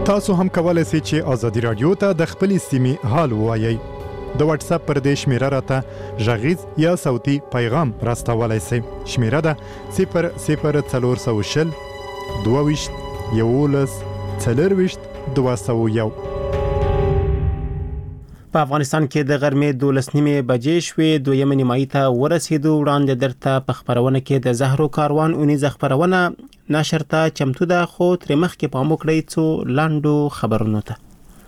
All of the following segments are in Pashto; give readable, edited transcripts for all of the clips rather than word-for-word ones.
تاسو هم کولای شئ چې آزادي رادیو ته د خپلې سیمې حال ووایئ. د واتس اپ پر دې شمیره راته غږیز یا صوتي پیغام راستولای شئ. شمیره ده 00420 22 11 40 201. په افغانستان کې د غرمې 12:30 بجې شوې، دویمه نیمایي ته ورسېدو. وړاندې درته په خبرونه کې د زهرو کاروان اونیزه خبرونه نشر ته چمتو ده، خو تر مخکې پام وکړئ څو لاندو خبرونو ته.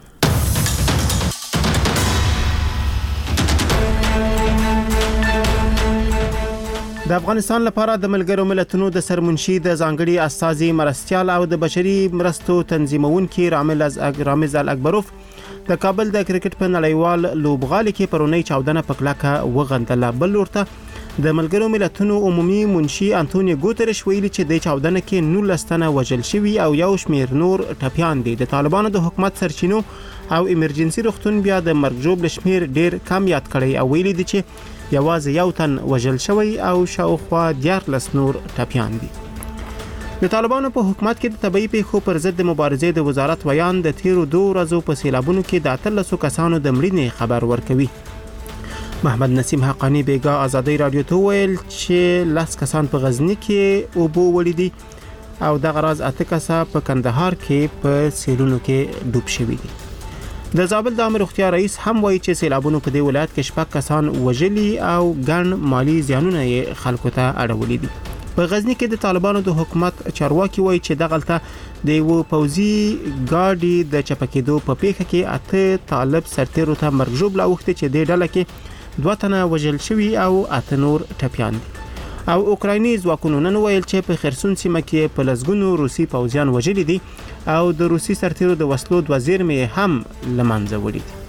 د افغانستان لپاره د ملګرو ملتونو د سرمنشي د ځانګړي استازي مرستيال او د بشري مرستو تنظیمونکي رامز الاکبروف د کابل د کرکټ په نړیوال لوبغالي کې پرونی چاودنه پکلاکه وغندله. بل ورته د ملګرو ملتونو عمومي منشي انټونیو ګوتریش ویلي چې د چاودنه کې 19 تنه وژل شوي او یو شمیر نور ټپيان دي. د طالبانو د حکومت سرچینو او ایمرجنسي روغتون بیا د مرګ جوړ شمیر ډیر کم یاد کړی او ویلي دي چې یوازې یو تن وژل شوی او شاوخوا 14 نور ټپيان دي. د طالبانو په حکومت کې د طبيعي پیښو پر ضد مبارزې د وزارت ویان د تیرو 2 ورځو په سیلابونو کې د 13 کسانو د مړینې خبر ورکوي. محمد نسیم حقانی بیګا آزادی رادیو ته ویل چې 10 کسان په غزنی کې اوبو وړي دي او د غراز 8 کسان په کندهار کې په سیلونو کې ډوب شوي دي. د زابل د امر اختیار رئیس هم وایي چې سیلابونو په دې ولایت کې 6 کسان وژلي او ګڼ مالی زیانونه یې خلکو ته اړولي دي. په غزنی کې د طالبانو د حکومت چارواکي وایي چې دغلته د یو پوځي ګاډي د چپکېدو په پیښه کې 8 طالب سرتیرو ته مرګ ژوبله اوښتې چې د ډله کې 2 تنه وژل شوي او 8 نور ټپيان دي. او اوکرایني ځواکونو نن ویل چې په خرسون سیمه کې په لسګونو روسي پوځیان وژلي دي او د روسي سرتیرو د وسلو 2 زیرمې هم لمنځه وړي دي.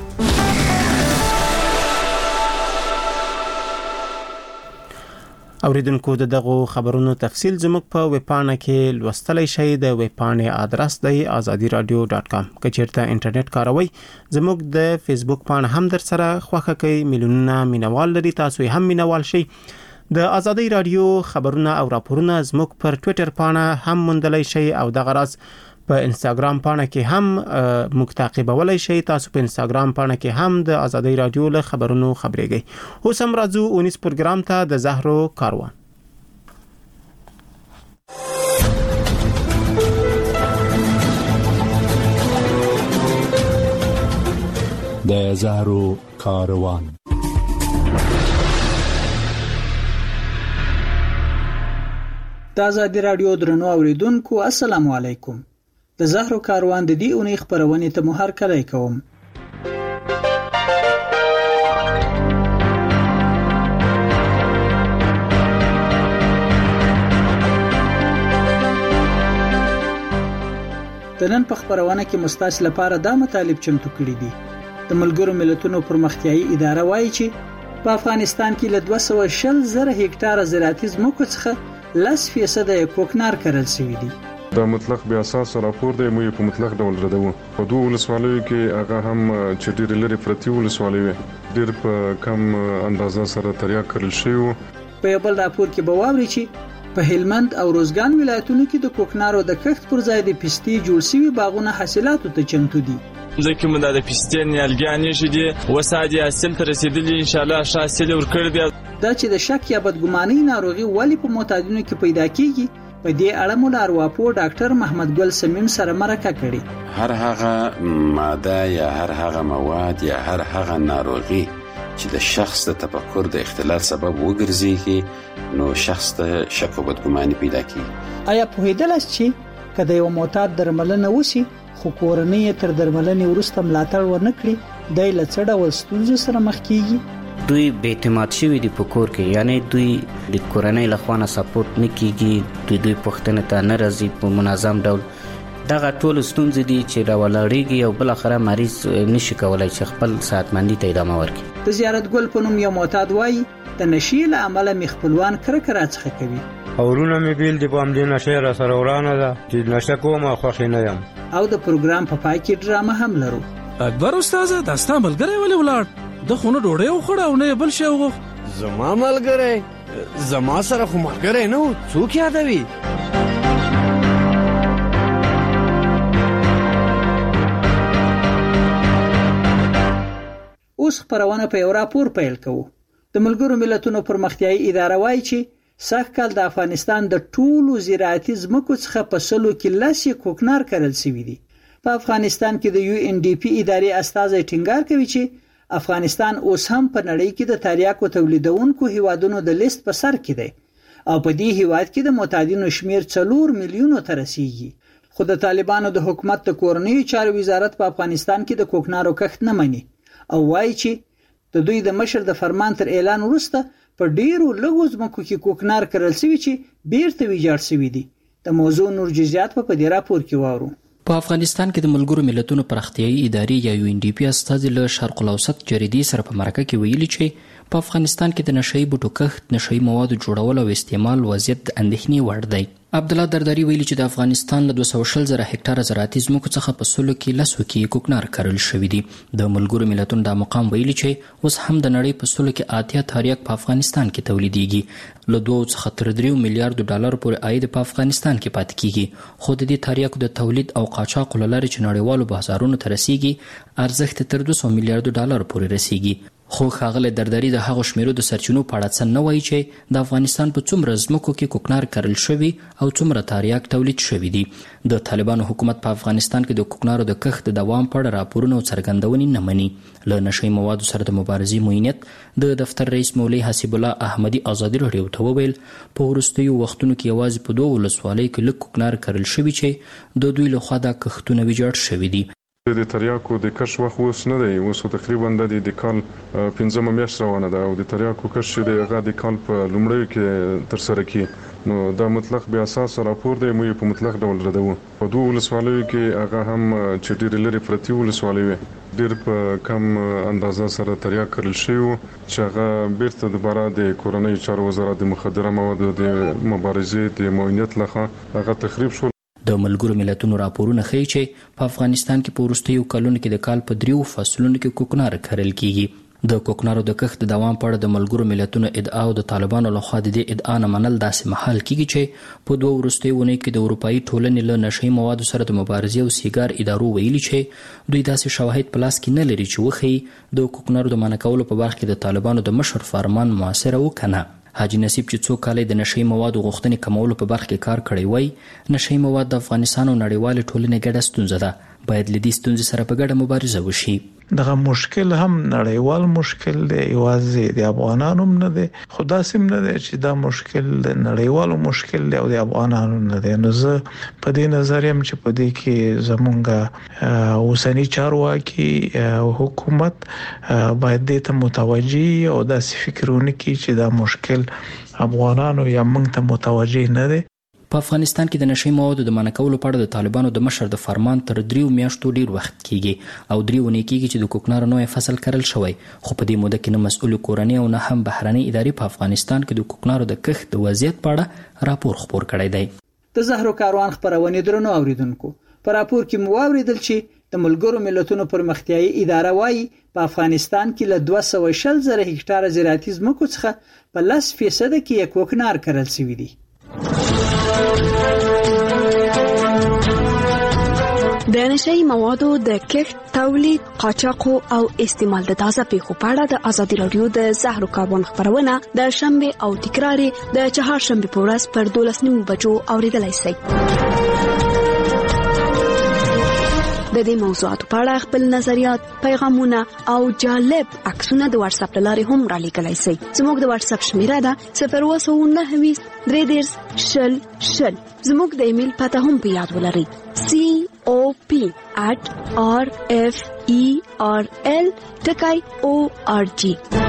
اوریدونکو دغه خبرونو تفصیل زموږ په ویبپاڼه کې لوستلای شئ. د ویبپاڼې آدرس دی azadiradio.com. که چیرته انټرنیټ کاروئ زموږ د فیسبوک پاڼه هم در سره خوښه کوي. میلیونونه مینوال لري، تاسو هم مینوال شئ. د آزادی رادیو خبرونه او راپورونه زموږ پر ټوئیټر پاڼه هم موندلای شئ او د غراز په انستګرام پاڼه کې هم موږ تعقیبولای شئ. تاسو په انستګرام پاڼه کې هم د آزادی رادیو له خبرونو خبرېږئ. اوس هم راځو اونیس پروګرام ته د زهرو کاروان. د زهرو کاروان. د آزادی رادیو درنو اوریدونکو السلام علیکم. د زهرو کاروان د دې اونۍ خبرونه ته مو هرکلی کوم. د نن په خبرونه کې مستاس لپاره دا مطالب چمتو کړی دي. د ملګرو ملتونو پرمختیایي اداره وایي چې په افغانستان کې له 240,000 هکتاره زراعتي ځمکو څخه 10% کوکنار کرل شوی دي. دا مطلق بیا اساس راپور دی، مو په مطلق ډول ردو. په دوه ولسوالیو کې هغه هم چې ډېر لري پرتی ولسوالیو ډېر په کم اندازه سره تریا کړل شوی. په بل راپور کې به واوري چې په هلمند او روزګان ولایتونو کې د کوکنارو د کښت پر ځای د پستې جوړ شوي باغونه حاصلاتو ته چمتو دي. ځکه موږ د پستې نیالګیانې شدي وسادي حاصل تر رسیدلی ان شاء الله حاصل ورکړ دی. دا چې د شک یا بدګماني ناروغي ولی په معتادینو کې پیدا کیږي، په دې اړه مو ارواپوه ډاکټر محمد ګل سمیم سره مرکه کړې. هر هغه ماده یا هر هغه مواد یا هر هغه ناروغي چې د شخص د تفکر د اختلال سبب وګرځي نو شخص ته شک او بدګماني پیدا کیږي. آیا پوهیدل چې کله یو معتاد درملنه وشي خو کورنۍ تر درملنې وروسته ملاتړ ورنکړي، دای له څه ډول ستونزو سره مخ کیږي؟ دوی به اعتماد شوی دی په کور کې، یعنی دوی د کورنۍ له خوا نه سپورټ نه کیږي، دوی پښتنه ته نه راځي په منظم ډول. دغه ټول ستونزې دي چې راولړېږي او بل اخره مریض نشي کولای چې خپل صحتمندي ته ادامه ورکړي. د زیارت ګل په نوم یو معتاد وایي د نشي له امله مخپلوان کرکه راڅخه کوي. اورونه مې بیل دی په امدې نشه را سره ورانه ده چې نشه کومه خوښ نه یم. او د پروګرام په پای کې ډرامه هم لرو. اکبر استاد دا ستا ملګری ولې ولاړ؟ د خونه ډوډۍ وخوړه او نه بل شی وغوښت. زما ملګری زما سره خو ملګری نه و، څوک یادوي؟ خبرونه په یو راپور پیل کوو. د ملګرو ملتونو پرمختیایي اداره وایي چې سږ کال د افغانستان د ټولو زراعتي ځمکو څخه په 100 کې 10 کوکنار کرل شوي دي. په افغانستان کې د UNDP ادارې استازی ټینګار کوي چې افغانستان اوس هم په نړۍ کې د تریاکو تولیدونکو هیوادونو د لیست په سر کې دی او په دې هیواد کې د معتادینو شمیر 4 میلیونو ته رسیږي. خو د طالبانو د حکومت د کورنیو چارو وزارت په افغانستان کې د کوکنارو کښت نه مني او وایي چې د دوی د مشر د فرمان تر اعلان وروسته په ډیرو لږو ځمکو کې کوکنار کرل شوي چې بیرته ویجاړ شوي دي. د موضوع نور جزئیات په دې راپور کې واورو. په افغانستان کې د ملګرو ملتونو پرمختیایي ادارې یا UNDP استازي له شرق الاوسط جریدې سره په مرکه کې ویلي چې په افغانستان کې د نشئی بوټو کښت، نشئی موادو جوړول او استعمال وضعیت د اندېښنې وړ دی. عبدالله درداري ویلي چې د افغانستان له 240,000 هکټاره زراعتي ځمکو څخه په 100 کې 10 کې کوکنار کرل شوي دي. د ملګرو ملتونو د مقام ویلي چې اوس هم د نړۍ په 100 کې 80 تریاک په افغانستان کې تولیدېږي. له 2 څخه تر 3 میلیارډ ډالر پورې عاید په افغانستان کې پاتې کیږي. خو د دې تریاکو د تولید او قاچاق لارې چې نړیوالو بازارونو ته رسیږي ارزښت تر 200 میلیارډ ډالر پورې رسیږي. خو ښاغلی درداري د هغو شمیرو د سرچینو په اړه څه نه وایي چې د افغانستان په څومره ځمکو کې کوکنار کرل شوي او څومره تریاک تولید شوي دي. د طالبانو حکومت په افغانستان کې د کوکنارو د کښت د دوام په اړه راپورونه او څرګندونې نه مني. له نشئی موادو سره د مبارزې معینیت د دفتر رئیس مولوي حسیب الله احمدي ازادي راډیو ته وویل په وروستیو وختونو کې یوازې په 2 ولسوالیو کې لږ کوکنار کرل شوي چې د دوی لخوا دا کښتونه ویجاړ شوي دي. د تریاکو د کښت وخت اوس نه دی، اوس تقریبا د کال 15 میاشت روانه ده او د تریاکو کښت د هغه د کال په لومړیو کې تر سره کی. نو دا مطلق بیا اساس راپور دی، موږ په مطلق ډول ردو. په 2 ولسوالیو کې هغه هم چې ډېر لري پرتی ولسوالیو ډېر په کم اندازه سره تریاک کرل شوی چې هغه بیرته دوباره د کورنیو چارو وزارت د مخدره موادو د مبارزې د معینیت لخوا هغه تخریب شو. د ملګرو ملتونو راپورونه ښیي چې په افغانستان کې په وروستیو کلونو کې د کال په 3 فصلونو کې کوکنار کرل کیږي. د کوکنارو د کښت د دوام په اړه د ملګرو ملتونو ادعا او د طالبانو لخوا د دې ادعا نه منل داسې محال کیږي چې په 2 وروستیو اونیو کې د اروپایي ټولنې له نشئی موادو سره د مبارزې او سیګار ادارو ویلي چې دوی داسې شواهد په لاس کې نه لري چې وښیي د کوکنارو د منع کولو په برخه کې د طالبانو د مشر فرمان موثره و کنه. حاجی نصیب چې څو کال د نشئی موادو غوښتنې کمولو په برخه کې کار کړی وای، نشئی مواد د افغانستان او نړیوال ټولنې ګډه ستونزه ده. باید له دې ستونزې سره په ګډه مبارزه وشي. دغه مشکل هم نړیوال مشکل دی، یوازې د افغانانو نه دی، خو داسې نه دی چې دا مشکل د نړیوالو مشکل دی او د افغانانو نه دی. نو زه په دې نظر یم چې په دې کې زمونږ اوسنی چارواکي حکومت باید دې ته متوجي او داسې فکرونه کوي چې دا مشکل افغانانو یا موږ ته متوجي نه دی. په افغانستان کې د نشئی موادو د منع کولو په اړه د طالبانو د مشر د فرمان تر 3 میاشتو ډیر وخت کیږي او 3 ونې کیږي چې د کوکنارو نوې فصل کرل شوی. خو په دې موده کې نه مسؤل کورنۍ او نه هم بهرنۍ ادارې په افغانستان کې د کوکنارو د کښت د وضعیت په اړه راپور خپور کړی دی. د زهرو کاروان خبرونه درنو اوریدونکو، په راپور کې مو اوریدل چې د ملګرو ملتونو پرمختیایي اداره وایي په افغانستان کې له 240,000 هکټاره زراعتي ځمکو څخه په 10% کې کوکنار کرل شوی دي. د نشئی موادو د کښت، تولید، قاچاق او استعمال د تازه پیښو په اړه د ازادي راډیو د زهرو کاروان خبرونه د شنبه او تکرار د چهارشنبه په ورځ پر 12:09 بجو اوریدلای شئ. د دې موضوعاتو په اړه خپل نظریات، پیغامونه او جالب عکسونه د واتس اپ لارې هم را لیکلای شئ. زموږ د واتس اپ شمیره ده 029 300. زموږ د ایمیل پته هم په یاد ولرئ: cop@referl.org.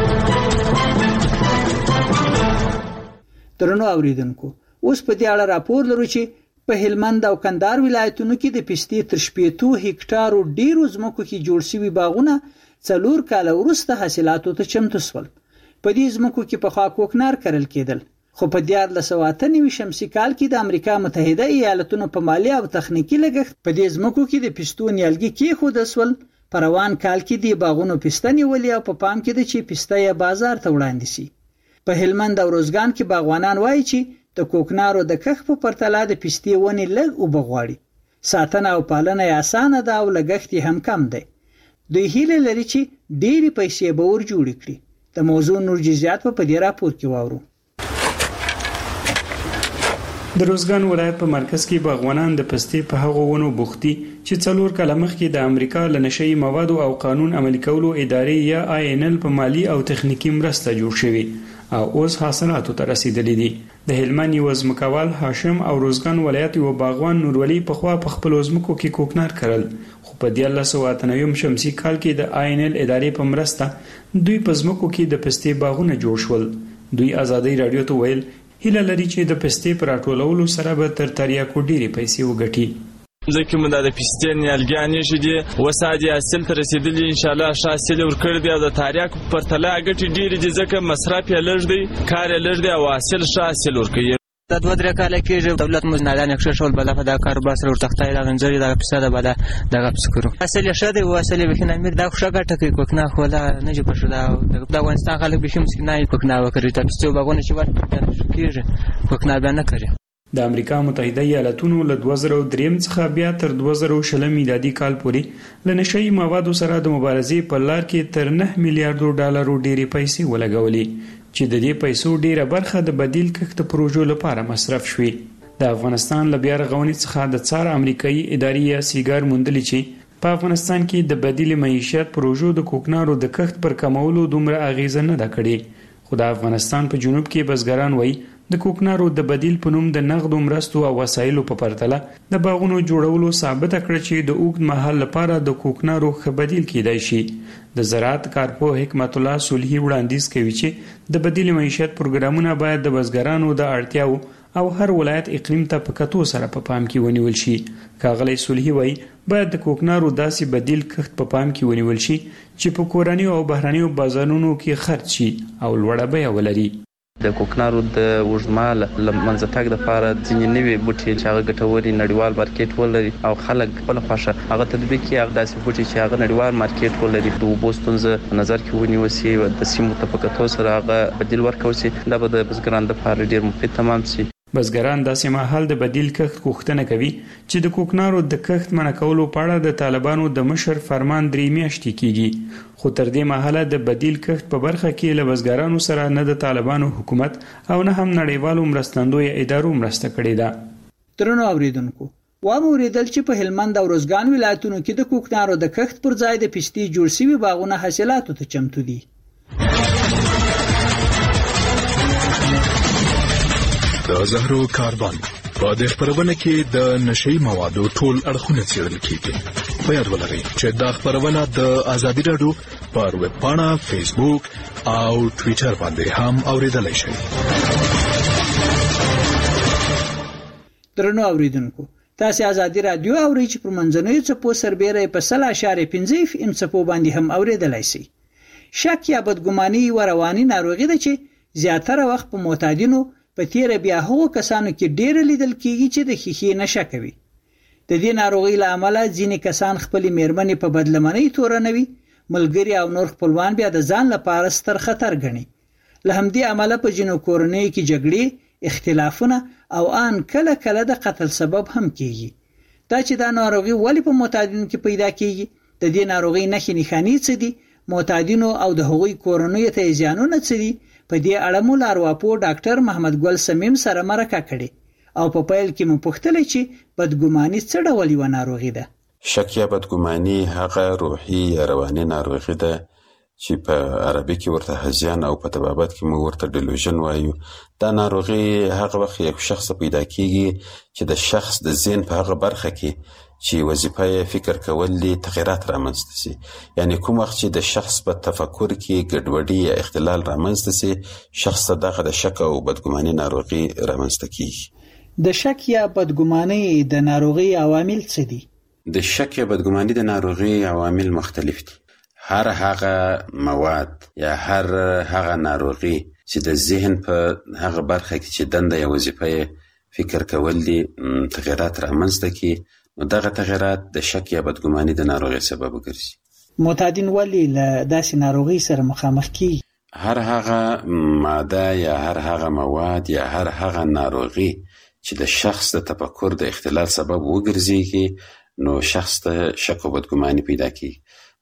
درنو اوریدونکو، اوس په دې اړه راپور لرو چې په هلمند او کندهار ولایتونو کې د پستې تر 70 هکټارو ډیرو ځمکو کې جوړ شوي باغونه 4 کال وروسته حاصلاتو ته چمتو شول. په دې ځمکو کې پخوا کوکنار کرل کېدل، خو په 1998 شمسي کال کې د امریکا متحده ایالاتونو په مالی او تخنیکی لګښت په دې ځمکو کې د پستو نیالګي کېښودل شول. په روان کال کې د باغونو پسته نیولې او په پام کې ده چې پسته یې بازار ته وړاندې شي. په هلمند او روزګان کې باغوانان وایي چې د کوکنارو د کښت په پرتله د پستې ونې لږ اوبه غواړي. ساتنه او پالنه یې اسانه ده او لګښت یې هم کم دی. دوی هیله لري چې ډېری پیسې به ور جوړ کړي. د موضوع نور جزئیات په دې راپور کې واورو. د روزګان ولایت په مرکز کې باغوانان د پستې په هغو ونو بوختي چې 4 کاله مخکې د امریکا له نشئی موادو او قانون عملي کولو ادارې یا INL په مالی او تخنیکی مرسته جوړ شوی او اوس حاصلاتو ته رسیدلې دي. د هلمند یو ځمکوال هاشم او روزګان ولایت یو باغوان نورولي په خوا په خپل ځمکو کې کوکنار کړل، خو په 1998 شمسي کال کې د INL ادارې په مرسته دوی په ځمکو کې د پستې باغونه جوړ شول. دوی ازادي رادیو ته ویل هیله لري چې د پستې پر راټولولو سره به تر تریاکو ډېرې پیسې وګټي. ځکه موږ د پستې نیالګیانې شدي وسادي حاصل ته رسیدلی ان شاء الله ښه حاصل ورکړ دی او د تریاک پر تله ګټې ډېرې دي ځکه مصرف یې لږ دی، کار یې لږ دی او حاصل ښه حاصل ورکوي. د 2-3 کال کېږي دولت موږ نه دانه ښه شول بل په دا کاروبار سره ورتختای دا غنځري دا پسه ده بل دا غپسکرو حاصل ښه دی حاصل به نه میر دا ښه ګټه کوي کوکنه خوله نه جو پښه دا د افغانستان خلک به شم نه کوکنه وکړي تاسو باغونه چې ورته کېږي کوکنه به نه کوي. د امریکا متحده ایالاتونو له 2003 څخه بیا تر 2020 میلادي کال پورې له نشئی موادو سره د مبارزې په لار کې تر 9 میلیارډ ډالرو ډېرې پیسې ولګولې چې د دې پیسو ډیره برخه د بدیل کښت پروژو لپاره مصرف شوې. د افغانستان له بیا رغونې څخه د څار امریکایي ادارې یا سیګار موندلې چې په افغانستان کې د بدیل معیشت پروژو د کوکنارو د کښت پر کمولو دومره اغیزه نه ده کړې. خو د افغانستان په جنوب کې بزګران وایي د کوکنارو د بدیل په نوم د نغدو مرستو او وسایلو په پرتله د باغونو جوړولو ثابته کړه چې د اوږد مهال لپاره د کوکنارو ښه بدیل کېدای شي. د زراعت کارپو حکمت الله صلحي وړاندیز کوي چې د بدیل معیشت پروګرامونه باید د بزګرانو د اړتیاو او هر ولایت اقلیم ته په کتو سره په پام کې ونیول شي. ښاغلی صلحي وایي باید د کوکنارو داسې بدیل کښت په پام کې ونیول شي چې په کورنیو او بهرنیو بازارونو کې خرڅ شي او لوړه بیه ولري. د کوکنارو د اوږدمهاله منځه تګ دپاره ځینې نوي بوټي چې هغه ګټوري نړیوال مارکیټ ولري او خلک خپله خوښه هغه تطبیق کړي، هغه داسې بوټي چې هغه نړیوال مارکیټ ولري د اوبو ستونزه په نظر کې ونیول شي، د سیمو ته په کتو سره هغه بدیل ورکول شي. دا به د بزګرانو دپاره ډېر مفید تمام شي. بزګران داسې مهال د بدیل کښت غوښتنه کوي چې د کوکنارو د کښت منع کولو په اړه د طالبانو د مشر فرمان 3 میاشتې کېږي، خو تر دې مهاله د بدیل کښت په برخه کې له بزګرانو سره نه د طالبانو حکومت او نه هم نړیوالو مرستندویه ادارو مرسته کړې ده. درنو اوریدونکو واوریدل چې په هلمند او روزګان ولایتونو کې د کوکنارو د کښت پر ځای د پستې جوړ شوي باغونه حاصلاتو ته چمتو دي. د زهرو کاروان په دې خبرونه کې د نشئی موادو ټول اړخونه څېړل کیږي. په یاد ولرئ چې دا خبرونه د ازادي رادیو پر ویب پاڼه، فیسبوک او ټویټر باندې هم اوریدلای شئ. درنو اوریدونکو تاسو ازادي رادیو اورئ چې پر منځنوي څپو سربېره په 0.5 FM څپو باندې هم اوریدلای شئ. شک یا بدګماني و رواني ناروغي ده چې زیاتره وخت په معتادینو په تیر بیا هغو کسانو کې ډېر لیدل کیږي چې د خېخي نشه کوي. د دې ناروغي له امله ځینې کسان خپل میرمنې په بدلمنۍ تورنوي، ملګری او نور خپلوان بیا د ځان لپاره ستر خطر ګڼي. له همدې امله په ځینو کورنیو کې جګړې، اختلافونه او ان کله کله د قتل سبب هم کیږي. دا چې دا ناروغي ولې په معتادینو کې پیدا کیږي، د دې ناروغي نښې نښانې څه دي، معتادینو او د هغوی کورنیو ته زیانونه څه دي، په دې اړه مو لارواپو ډاکټر محمد ګل سمیم سره مرکه کړې او په پیل کې مو پوښتنه چې بدګماني څه ډول یو ناروغي ده. شک یا بدګماني هغه روحي یا رواني ناروغي ده چې په عربي کې ورته هذیان او په طبابت کې موږ ورته ډیلوژن وایو. دا ناروغي هغه وخت یو شخص پیدا کیږي چې د شخص د ذهن په هغه برخه کې چې وظیفه یې فکر کول دي تغیرات رامنځته شي. یعنی کوم وخت چې د شخص په تفکر کې ګډوډي یا اختلال رامنځته شي، شخص ته دغه د شک او بدګماني ناروغي رامنځته کیږي. د شک یا بدګماني د ناروغي عوامل څه دي؟ د شک یا بدګماني د ناروغي عوامل مختلف دي. هر هغه مواد یا هر هغه ناروغي چې د ذهن په هغه برخه کې چې دنده یا وظیفه یې فکر کول دي تغیرات رامنځته کوي، نو دغه تغیرات د شک یا بدګماني د ناروغي سبب ګرځي. معتادین ولې له داسې ناروغي سره مخامخ کیږي؟ هر هغه ماده یا هر هغه مواد یا هر هغه ناروغي چې د شخص د تفکر د اختلال سبب وګرځي نو شخص ته شک او بدګماني پیدا کیږي.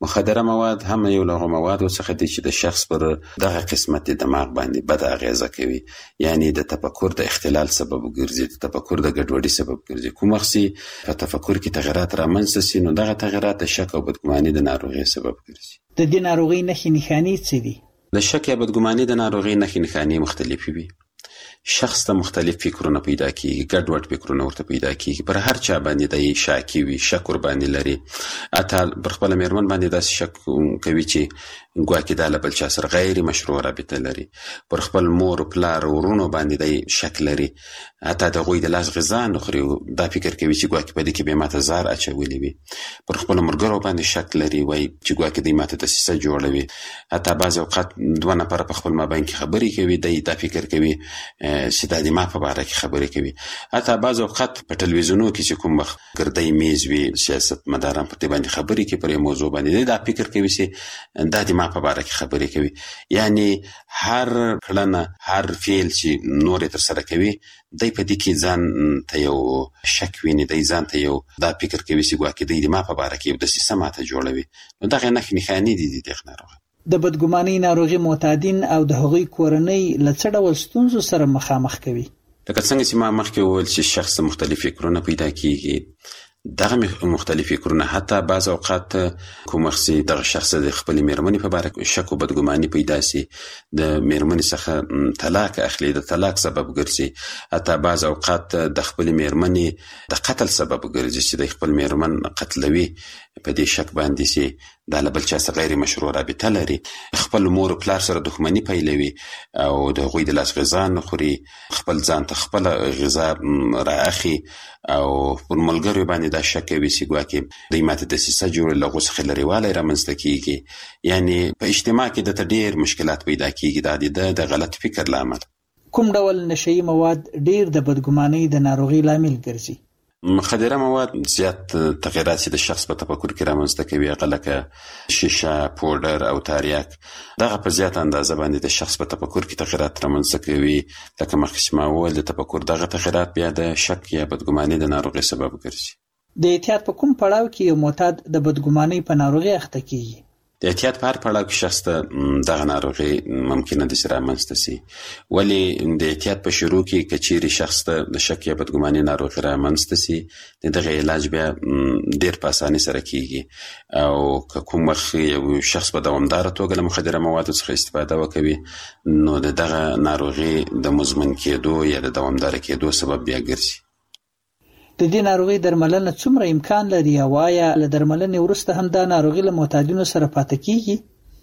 مخدره مواد هم یو له موادو څخه دي چې د شخص پر دغه قسمت دماغ باندې بد اغیزه کوي، یعنی د تفکر د اختلال سبب ګرځي، د تفکر د ګډوډۍ سبب ګرځي. کوم وخت په تفکر کې تغیرات رامنځته شي نو دغه تغیرات د شک او بدګماني د ناروغۍ سبب ګرځي. د دې ناروغۍ نښې نښانې څه دي؟ د شک یا بدګماني د ناروغۍ نښې نښانې مختلفې وي. شخص ته مختلف فکرونه پیدا کیږي، ګډوډ فکرونه ورته پیدا کیږي، پر هر چا باندې د شاکی وي، شک ور باندې لري. اته پر خپل میرمن باندې د شک کوي چې ګواکې د بل چا سره غیر مشروع رابطه لري، پر خپل مور او پلار او ورونو باندې د شک لري، اته د غوی د لاس غذا نه خوري، دا فکر کوي چې ګواکې په دې کې به ماته زار اچولې وي. پر خپل مرګرو باندې شک لري، وای چې ګواکې د ماته دسیسه جوړوي. اته بعض اوقات دوه نفر په خپل مابین کې خبرې کوي، دا فکر کوي چې د ما په اړه کې خبرې کوي. اته بعض اوقات په ټلویزیونو کې چې کوم وخت ګردۍ میز وي، سیاست مداران په دې باندې خبرې کوي، پر موضوع باندې دا فکر کوي چې د ما په اړه کې خبرې کوي. یعنی هر کړنه، هر فعل چې نور تر سره کوي، دای په دې کې ځان ته یو شک ویني، دای ځان ته یو دا فکر کوي چې ګواکې د ما په اړه کې د سیسه ماته جوړوي. نو دغه نښانې دي د ناروغ. د بدګماني ناروغي معتادین او د هغوی کورنۍ له څه ډول ستونزو سره مخامخ کوي؟ لکه څنګه چې ما مخکې وویل چې شخص مختلف فکرونه پیدا کیږي، دغه مختلف فکرونه حتی بعض اوقات کوم وخت دغه شخص د خپل میرمنې په اړه شک او بدګماني پیدا سي، د میرمنې څخه طلاق اخلي، د طلاق سبب ګرځي. حتی بعض اوقات د خپل میرمنې د قتل سبب ګرځي چې د خپل میرمن قتلوي، په دې شک باندې چې د بل چا سره غیر مشروع رابطه لري، خپل مور او پلار سره دښمنی پیلوي او د غوی د لاس غذا نه خوري، خپل ځان ته خپل غذا رااخي او پر ملګرو باندې دا شک کوي چې ګواکې د ماته د سیسه جوړ له غوسه لريواله رامنځته کیږي. یعنی په اجتماع کې د ډېر مشکلات پیدا کیږي د غلط فکر لامل. کوم ډول نشئی مواد ډېر د بدګمانۍ د ناروغي لامل ګرځي؟ مخدره مواد زیات تغیرات چې د شخص په تفکر کې رامنځته کوي، هغه لکه شیشه، پودر او تاریاک، دغه په زیات اندازه باندې د شخص په تفکر کې تغیرات رامنځته کوي. لکه مخکې چې ما وویل د تفکر دغه تغیرات بیا د شک یا بدګمانۍ د ناروغۍ سبب ګرځي. د احتیاط په کوم پړاو کې یو معتاد د بدګمانۍ په ناروغۍ اخته کیږي؟ د احتیاط په هر پړاو کې شخص ته دغه ناروغي ممکنه ده چې رامنځته سي. ولې د احتیاط په شروع کې کچيري شخص ته د شک یا بدګماني ناروغي رامنځته سي، دغه علاج بیا ډیر په اسانۍ سره کیږي. او کوم وخت یو شخص په دوامدار توګه له مخدره موادو څخه استفاده وکوي، نو دغه ناروغي د مزمن کېدو یا د دوامدار کېدو سبب بیا ګرځي. د دې ناروغي درملنه څومره امکان لري او آیا له درملنې وروسته هم دا ناروغي له معتادینو سره پاتې کیږي؟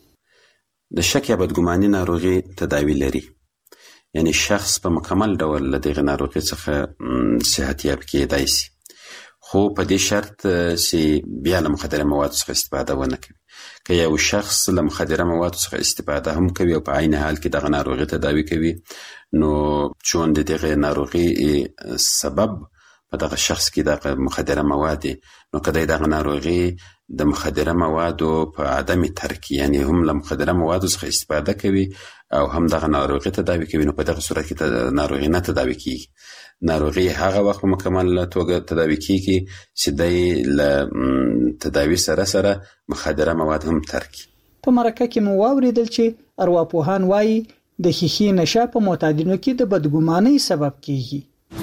د شک یا بدګماني ناروغي تداوی لري، یعنی شخص په مکمل ډول له دغه ناروغي څخه صحتیاب کېدای شي، خو په دې شرط چې بیا له مخدره موادو څخه استفاده ونه کوي. که یو شخص له مخدره موادو څخه استفاده هم کوي او په عین حال کې دغه ناروغي تداوی کوي، نو چون د دغه ناروغي سبب په دغه شخص کې دغه مخدره مواد، نو کله دغه ناروغي د مخدره موادو په عدم ترک، یعنی هم له مخدره موادو څخه استفاده کوي او هم دغه ناروغي تداوی کوي، نو په دغه صورت کې ناروغي نه تداوی کیږي. ناروغي هغه وخت په مکمل توګه تداوی کیږي چې د له تداوی سره مخدره مواد هم ترک. په مرکه کې مو واوریدل چې ارواپوهان وایي د ښیښې نشه په معتادینو کې د بدګمانۍ سبب کیږي.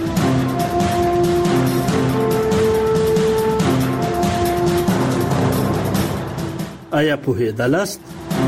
آیا پوهېدلاست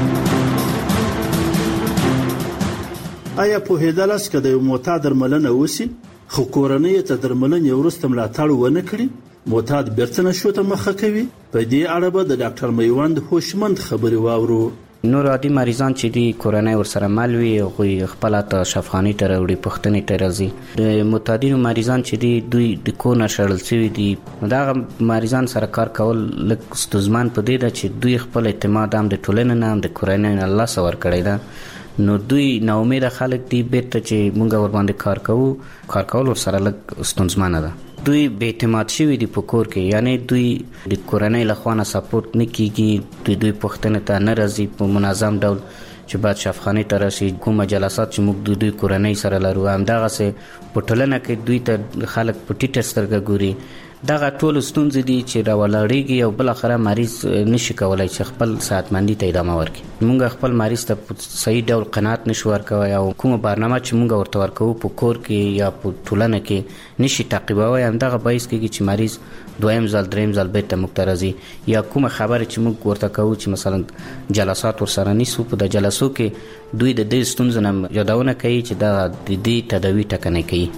که د یو معتاد درملنه وسی خو کورنۍ ته درملنې وروسته ملاتړ ونه کړي، معتاد بیرته نشو ته مخه کوي؟ په دې اړه به د ډاکټر میوند هوشمند خبري واورو. نور عادي مریضان چې دی کورنۍ ورسره مل وي، هغوی خپل ته شفاخانې ته راوړي، پوښتنې ته راځي. د معتادینو مریضان چې دی دوی د کور نه شړل شوي دي، دغه مریضان سره کار کول لږ ستونزمن په دې ده چې دوی خپل اعتماد هم د ټولنې نه هم د کورنۍ نه له لاسه ورکړی ده، نو دوی ناامیده خلک دي، بیرته چې مونږ ورباندې کار کول ورسره لږ ستونزمنه ده. دوی بې اعتماد شوي دي په کور کې، یعنی دوی د کورنۍ له خوا نه سپورټ نه کیږي، دوی پوښتنې ته نه راځي په منظم ډول چې باید شفاخانې ته راشي. کومه جلسات چې موږ د دوی کورنۍ سره لرو، همدغسې په ټولنه کې دوی ته خلک په ټیټه سترګه ګوري، دغه ټول ستونزې دي چې راولاړېږي او بل اخره مریض نشي کولای چې خپل صحتمندي ته ادامه ورکړي. موږ خپل مریض ته په صحیح ډول قناعت نشو ورکوي او کومه برنامه چې موږ ورته ورکوو په کور کې یا په ټولنه کې نشي تعقیبوي. همدغه باعث کېږي چې مریض دویم ځل دریم ځل بیرته موږ ته راځي یا کومه خبره چې موږ ورته کوو چې مثلا جلسات ورسره نیسو په د جلسو کې دوی د دې ستونزو نه یادونه کوي چې دا د دې تداوي ټکنۍ کوي.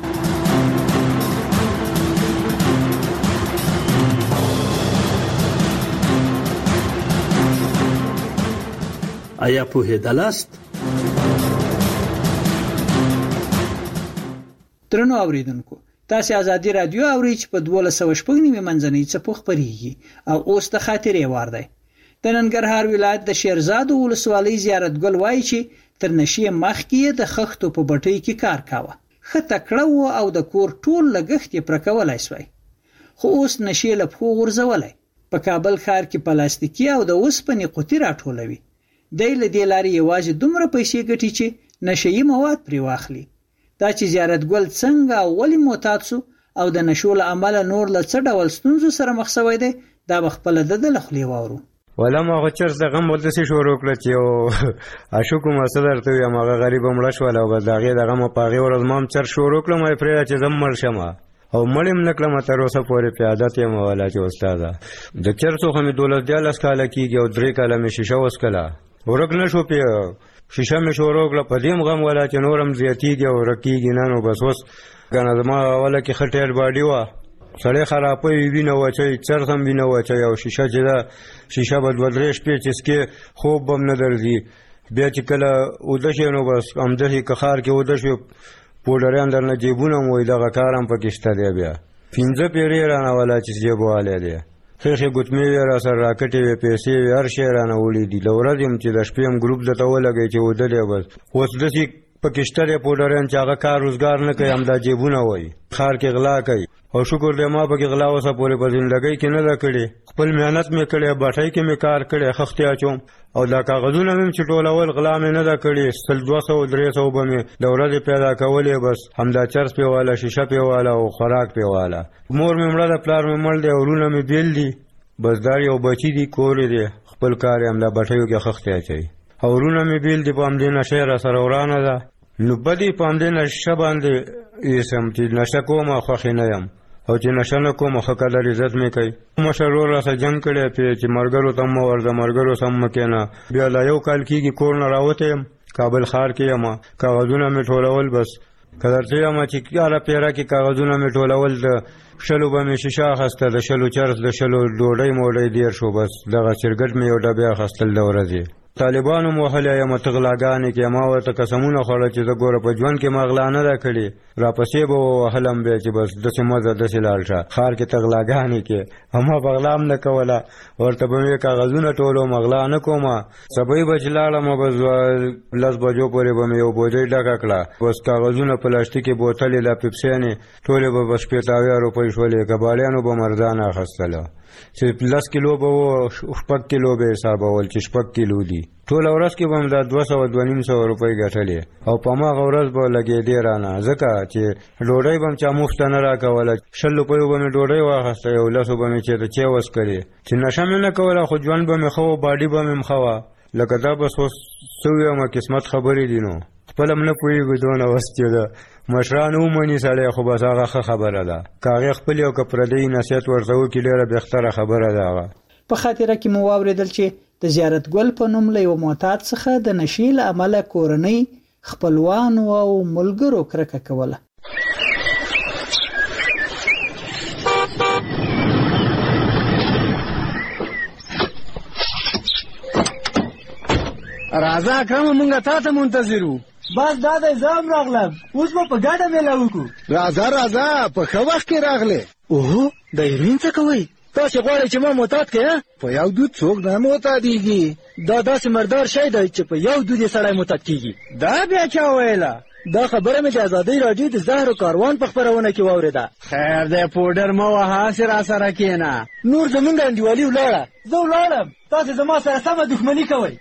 آیا پوهېدلاست؟ درنو اوریدونکو، تاسو ازادي رادیو اورئ چې په 1290 منځنۍ څپو خپرېږي او اوس د خاطرې وار دی. د ننګرهار ولایت د شیرزاد ولسوالۍ زیارتګل وایي چې تر نشي مخکې د خښتو په بټۍ کې کار کاوه. ښه تکړه و او د کور ټول لګښت یې پوره کولی سوی، خو اوس نشي له پښو غورځولی. په کابل ښار کې پلاستیکي او د اوسپنې قوطي راټولوي. دی له دې لارې یوازې دومره پیسې ګټي چې نشهیي مواد پرې واخلي. دا چې زیارتګل څنګه او ولې معتاد سو او د نشو له امله نور له څه ډول ستونزو سره مخ شوی دی، دا به خپله د له خولې واورو. ولا ما هغه چرس د غم ولدسې شروع کړه چې یو اشوکو مسله درته وایم، هغه غریبه مړه شوله او بس د هغې د غم په هغې ورځ ما هم چرس شروع کړم یې پرېږده چې زه مړ شم او مړ یې هم نه کړم تر اوسه پورې پې عادت یم ولا چې استاده د چرسو خو مې 12-14 کاله کېږي او 3 کاله مې شیشه وڅکله، ورک نه شو پې شیشه مې شروع کړه. په دې هم غم ولا چې نور هم زیاتېږي او ورک کېږي نه. نو بس اوس که نه زما اوله کې ښه ټیر باډي وه، سړی خرابوي وینه وچوي، چرس هم وینه وچوي او شیشه چې ده شیشه به 2-3 شپې چې څکې خوب به هم نه درځي. بیا چې کله اوده شي نو بس همداسې که ښار کې اوده شوي پوډریان درنه جیبونه هم وایي دغه کار هم پکې شته دی. بیا 5 پیرې رانه ولا چې جیب والی دی، خېښې ګوتمې وې را سره راکټې وې، پیسې وې، هر شی رانه وړي دي. له ورځې هم چې د شپې هم ګروپ درته ولګوي چې اوده دی. بس اوس داسې پکې شته دی پوډریان چې هغه کار روزګار نه کوي، همدا جیبونه وایي ښار کې غلا کوي. او شکر دی ما پکې غلا اوسه پورې په زندګۍ کې نه ده کړې، خپل محنت مې کړی، بټۍ کې مې کار کړی، خښتې اچوم او دا کاغذونه مې چې ټولول غلا مې نه ده کړې. 200-300 به مې د ورځې پیدا کولې، بس همدا چرس پې واله، شیشه پې واله او خوراک پې واله. مور مې مړه ده، پلار مې مړ دی، ورونه مې بیل دي، بس دا یو بچي دي کور دی، خپل کار یې همدا بټیو کې خښتې اچوي او ورونه مې بیل دي. په همدې نشه را سره ورانه ده، نو بدې په همدې نشه باندې ایسم چې نشه کومه خوښې نه یم او چې نشه نه کوم ښه قدر عزت مې کوي. مشر ورور راسه جنګ کړی پې چې ملګرو ته مه ورځه، ملګرو سم مه کښېنه. بیا لا 1 کال کېږي کور نه راوتی یم، کابل ښار کې یم، کاغذونه مې ټولول. بس که درته یم چې هره پیره کې کاغذونه مې ټولول، د 100 به مې شیشه اخیسته، د 100 چرس، د 100 ډوډۍ موډۍ 150. بس دغه چرګټ مې یو ډبې اخیستل د ورځې. طالبانو مو وهلی یم ته غلاګانې کې، ما ورته قسمونه خوړل چې زه ګوره په ژوند کې ما غلا نه ده کړې، راپسې به ووهلم بیا چې بس داسې مه ځه داسې لاړ شه ښار کې ته غلاګانې کې. ما به غلا هم نه کوله، ورته به مې کاغذونه ټولوم، غلا نه کومه. سبۍ به چې لاړم بس 10 بجو پورې به مې یو بوجۍ ډکه کړه، بس کاغذونه پلاستیکي بوتلې لا پیپسیانې ټولې به بس 85 روپۍ شولې. کباړیانو به مرزانه اخیستله چې 10 کیلو به و، 6 کیلو به حسابول چې 6 کیلو دي. ټوله ورځ کې به هم دا 200-250 روپۍ ګټلې او په هماغه ورځ به لګېدې رانه، ځکه چې ډوډۍ به هم چا مفته نه راکوله. 100 روپیو به مې ډوډۍ واخیسته، یو 10 به مې چېرته چای وڅکلې، چې نشه مې نه کوله خو ژوند به مې ښه و، باډي به مې ښه وه. لکه دا بس اوس څه ویمه قسمت خبرې دي، نو خپل هم نه پوهېږو دونه وس چې د مشران ومني سړی، خو بس هغه ښه خبره ده. که هغې خپلې او که پردی نصیحت ورته وکړي ډېره بهتره خبره ده. هغه په خاطره کې مو واورېدل چې د زیارتګل په نوم له یو معتاد څخه د نشې له امله کورنۍ، خپلوانو او ملګرو کرکه کوله. راځه اکرم مونږه تا ته منتظر وو. بس دا د ځام راغلم، اوس به په ګډه میله وکړو. راځه په ښه وخت کې راغلې. اوهو د هیروین څه کوئ؟ تاسې غواړئ چې ما معتاد کړې؟ په یو دود څوک نه معتادېږي. دا داسې مردار شی دی چې په یو دود یې سړی معتاد کېږي. دا بیا چا ویله؟ دا خبره مې د ازادۍ راډیو د زهرو کاروان په خپرونه کې واورېده. خیر دی پوډر مه وهه، هسې راسره کښېنه. نور زمونږ انډیوالي ولاړه، زه ولاړم، تاسې زما سره سمه دښمني کوئ.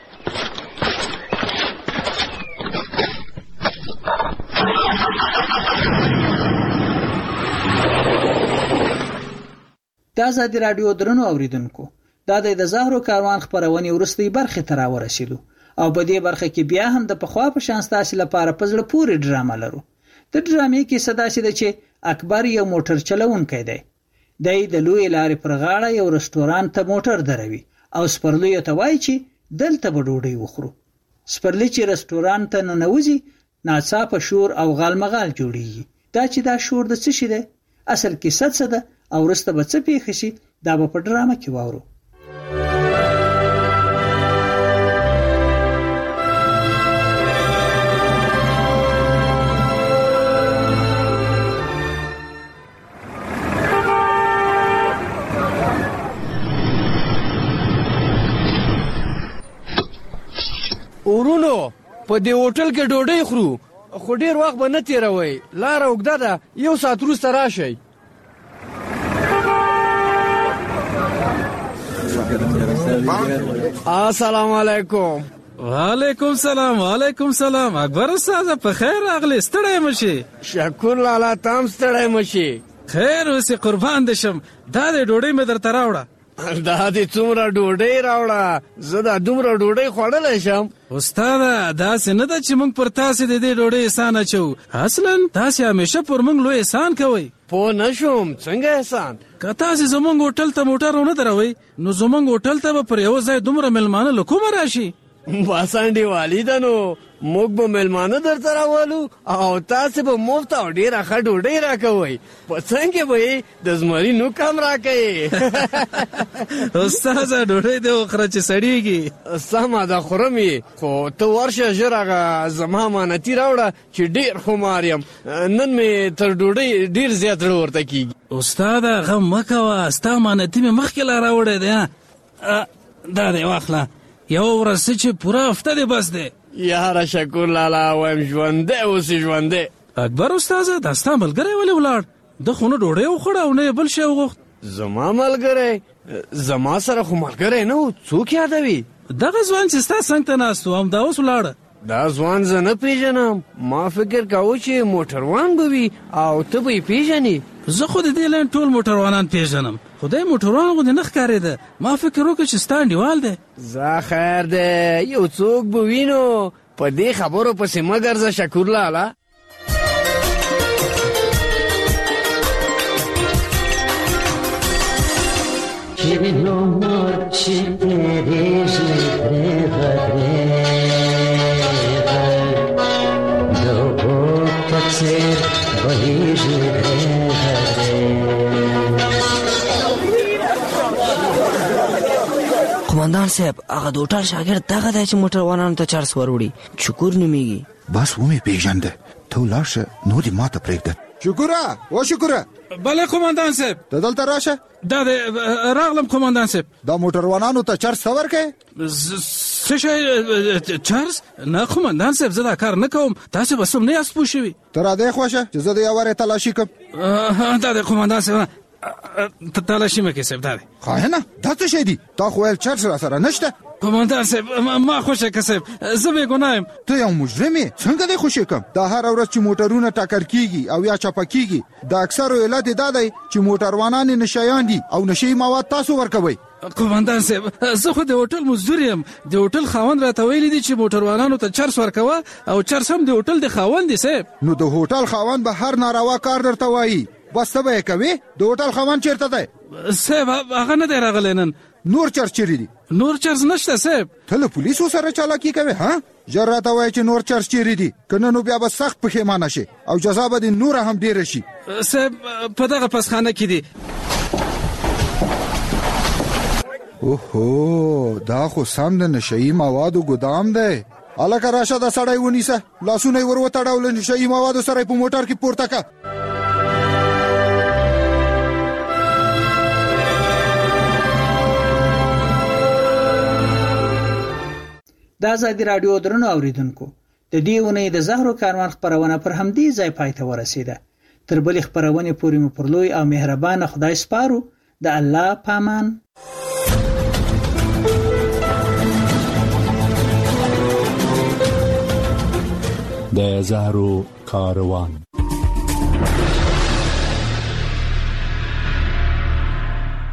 د ازادي راډیو درنو اوریدونکو دا د زهرو کاروان خبرونه ورستۍ برخه ته راورسېدو او په دې برخه کې بیا هم د پخوا په شان ستاسو لپاره پزړه پورې ډرامه لرو. د ډرامې کې صدا شي چې اکبر یو موټر چلوونکی دی. د لوی لارې پر غاړه یو رستوران ته موټر دروي او سپرلی ته وایي چې دلته به ډوډۍ وخورو. سپرلی چې رستوران ته ننوځي ناڅاپه شور او غالمغال جوړیږي. دا شور د څه شي دی؟ اصل کیسه څه ده او وروسته به څه پیښ شي دا به په ډرامه کې واورو. ورونو په دې هوټل کې ډوډۍ خورو خو ډیر وخت به نه تیروي. لاره اوږده ده، 1 ساعت وروسته راشئ. السلام علیکم. وعلیکم سلام. وعلیکم سلام. اکبر استاد په خیر راغلی. ستړی مشي. شکر لالا تام ستړی مشي. خیر اوسې قربان دې شم. دا د ډوډۍ مې درته راوړه. دا دې څومره ډوډۍ راوړه؟ زه دا دومره ډوډۍ خوړلی شم؟ استاده داسې نه ده چې موږ پر تاسې د دې ډوډۍ احسان اچوو. اصلا تاسې همیشه پر موږ لوی احسان کوئ. پوه نه شوم څنګه احسان؟ که تاسې زموږ هوټل ته موټر ونه دروئ نو زموږ هوټل ته به پر یوه ځای دومره میلمانه له کومه راشي؟ بس انډیوالي ده نو موږ به میلمانه درته راولو او تاسې به مفت او ډېره ښه ډوډۍ راکوئ. په څنګ کې به یې د زمري نوک هم راکوئ. استاده ډوډۍ دې وخوره چې سړېږي. سمه ده خورم یې، خو ته ورشه ژر هغه زما امانتي راوړه چې ډېر خمار یم. نن مې تر ډوډۍ ډېر زیات زړه ورته کېږي. استاده غم مه کوه، ستا امانتي مې مخکې لا راوړی دی. دا دی واخله. یو ورځ چې پوره هفته دی بس دی. یاره شکر لالا وایم ژوندی اوسې ژوندی. اکبر استاده دا ستا ملګری ولې ولاړ؟ ده خو نه ډوډۍ وخوړه او نه یې بل شی وغوښت. زما ملګری؟ زما سره خو ملګری نه و، څوک یادوي؟ دغه ځوان چې ستا څنګ ته ناست و همدا اوس ولاړه. دا ځوان زه نه پیژنم. ما فکر کاوه چې موټروان به وي او ته به یې پیژنې. زه خو د دې لاین ټول موټروانان پیژنم، خدای موټروان غوندې نه ښکارېده. ما فکر وکړ چې ستا انډیوال دی. زه خیر دی، یو څوک به وي نو په دې خبرو پسې مه ګرځه شکور لالا. قومندان صاحب هغه د هوټل شاګرد دغه دی چې موټروانانو ته چارس وروړي. شکور نومیږي. بس ومې پیژنده. ته ولاړ شه نور دې ماته پرېږده. شکوره و شکوره. بله قومندان صاحب. ته دلته راشه. دا دی راغلم قومندان صاحب. دا موټروانانو ته چارس څه ورکوې؟ څه شی چارس؟ نه قومندان صاحب زه دا کار نه کوم. تاسې به سم نه یاست پوه شوي. ته را دې خوښه چې زه د یوارې تلاشي کړم. دا دی قومندان صاحب تلاشي مه کوې صاحب. دا دی خاینه دا څه شی دي؟ تا خو ویل چارس را سره نشته. قومندان صاحب ما خوښه که صاحب زه بې ګناه یم. ته یو مجرم یې، څنګه دې خوشې کړم؟ دا هره ورځ چې موټرونه ټکر کېږي او یا چپه کېږي د اکثرو علت یې دا دی چې موټروانان نشیان دي او نشي مواد تاسو ورکوئ. قومندان صاحب زه خو د هوټل مزدور یم. د هوټل خاوند راته ویلي دي چې موټروانانو ته چرس ورکوه او چرس هم د هوټل د خاوند دی صاحب. نو د هوټل خاوند به هر ناروا کار درته وایي. بس ته به یې کوې؟ د هوټل خاوند چېرته دی؟ صاحب هغه نه دی راغلی نن. نور چرس چیرې دي؟ نور چرس نشته صاحب. ته له پولیسو سره چالاکي کوې ها؟ ژر راته وایه چې نور چرس چیرې دي، که نه نو بیا به سخت پښیمانه شي او جزا به دې نوره هم ډېره شي. صاحب په دغه پسخانه کې دي. اوهو دا خو سم د نشهیي موادو ګدام دی. هلکه راشه دا سړی ونیسه، لاسونه یې ور وتړه له نشهیي موادو سره یې په موټر کې پورته کړه. د ازادي راډیو درنو اوریدونکو د دې اونۍ د زهرو کاروان خبرونه پر همدې ځای پای ته ورسیده. تر بلې خبرونه پورې مو پر لوی او مهربان خدای سپارو. د الله پامان. د زهرو کاروان.